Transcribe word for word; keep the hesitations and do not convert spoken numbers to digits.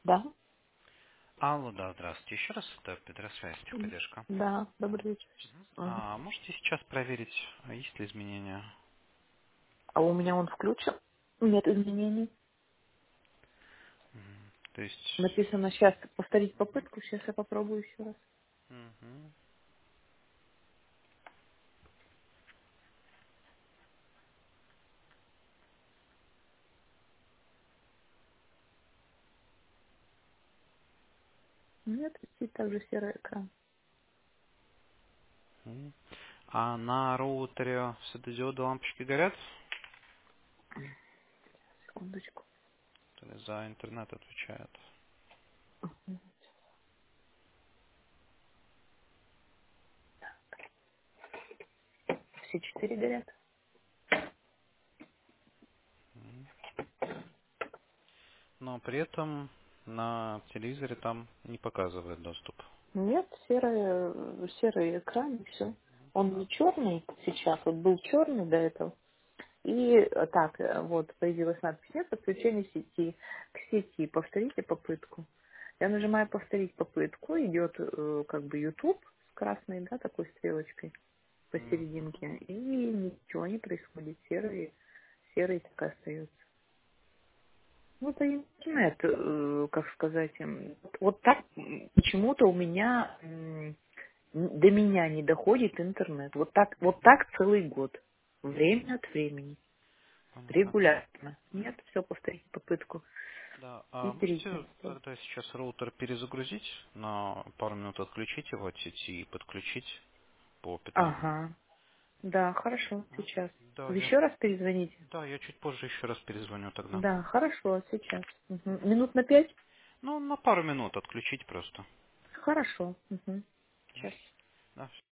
Да? Алло, да, здравствуйте. Еще раз это Петросвязь, М, техподдержка. Да, добрый вечер. Мгм. А можете сейчас проверить, а есть ли изменения? А у меня он включен? Нет изменений. Мгм. То есть... Написано сейчас повторить попытку. Сейчас я попробую еще раз. Мгм. Нет, висит также серый экран. Мгм. А на роутере светодиоды лампочки горят? Секундочку. То есть за интернет отвечает. Все четыре горят? Мгм. Но при этом на телевизоре там не показывает доступ. Нет, серый, э, серый экран и все. Он не черный сейчас, вот был черный до этого. И э, так, э, вот появилась надпись «Нет подключения сети к сети. Повторите попытку». Я нажимаю «Повторить попытку», идет э, как бы YouTube с красной, да, такой стрелочкой Мгм. посерединке, и ничего не происходит, серый, серый так и остается. Ну, это интернет, э, как сказать, м, вот так м, почему-то у меня м, до меня не доходит интернет. Вот так, вот так целый год. Время от времени. Понятно. Регулярно. Нет, все, повторить попытку. Да, И а перейти на можете стол. тогда сейчас роутер перезагрузить, на пару минут отключить его от сети и подключить по питанию? Ага. Да, хорошо, сейчас. Да, Вы я, еще раз перезвоните? да, я чуть позже еще раз перезвоню тогда. Да, хорошо, сейчас. Мгм. Минут на пять? Ну, на пару минут отключить просто. Хорошо. Мгм. Сейчас. Да,